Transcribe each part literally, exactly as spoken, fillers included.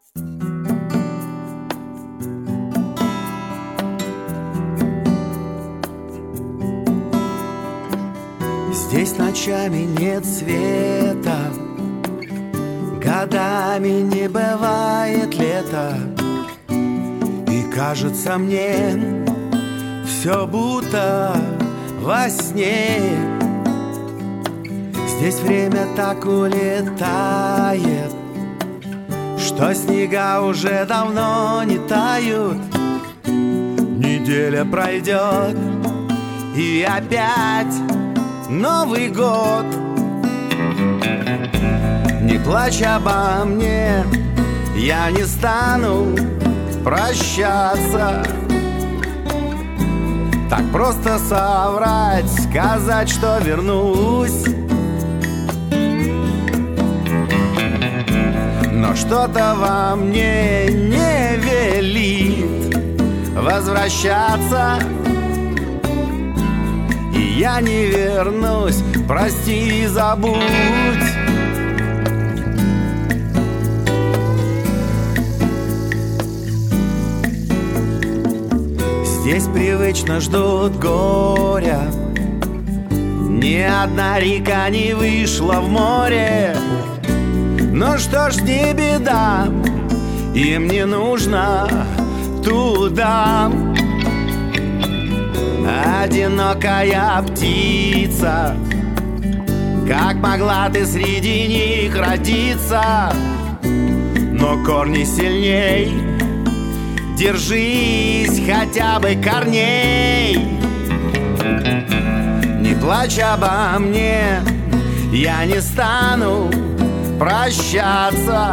Здесь ночами нет света, годами не бывает лета. И кажется мне, все будто во сне. Здесь время так улетает, что снега уже давно не тают. Неделя пройдет, и опять Новый год. Не плачь обо мне, я не стану прощаться. Так просто соврать, сказать, что вернусь. Но что-то во мне не велит возвращаться. И я не вернусь, прости и забудь. Здесь привычно ждут горя, ни одна река не вышла в море. Ну что ж, не беда, им не нужно туда. Одинокая птица, как могла ты среди них родиться? Но корни сильней, держись хотя бы корней. Не плачь обо мне, я не стану прощаться.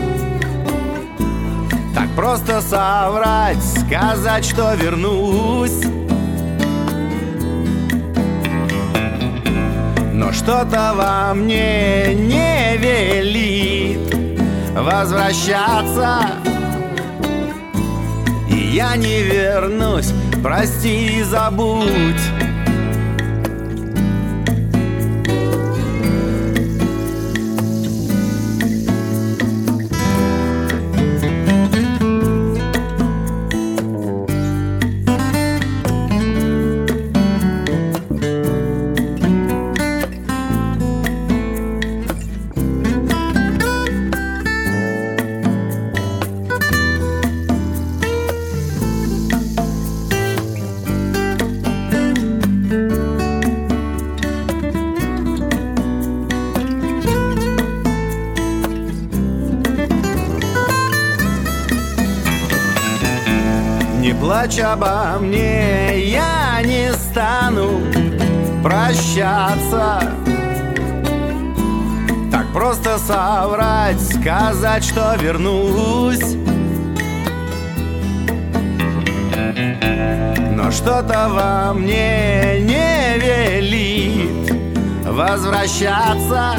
Так просто соврать, сказать, что вернусь. Но что-то во мне не велит возвращаться. И я не вернусь, прости и забудь. Не плачь обо мне, я не стану прощаться. Так просто соврать, сказать, что вернусь. Но что-то во мне не велит возвращаться.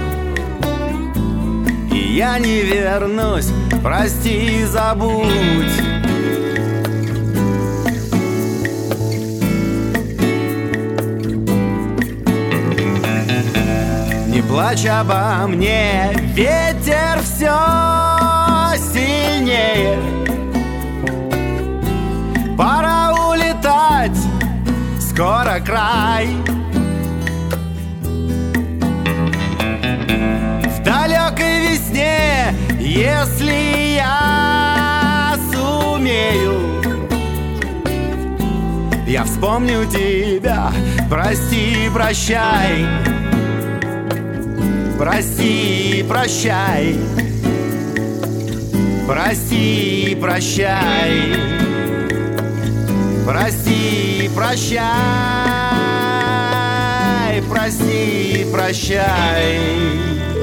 И я не вернусь, прости и забудь. Не плачь обо мне, ветер все сильнее. Пора улетать, скоро край. В далекой весне, если я сумею, я вспомню тебя, прости, прощай. Прости, прощай, прости, прощай, прости, прощай, прости, прощай.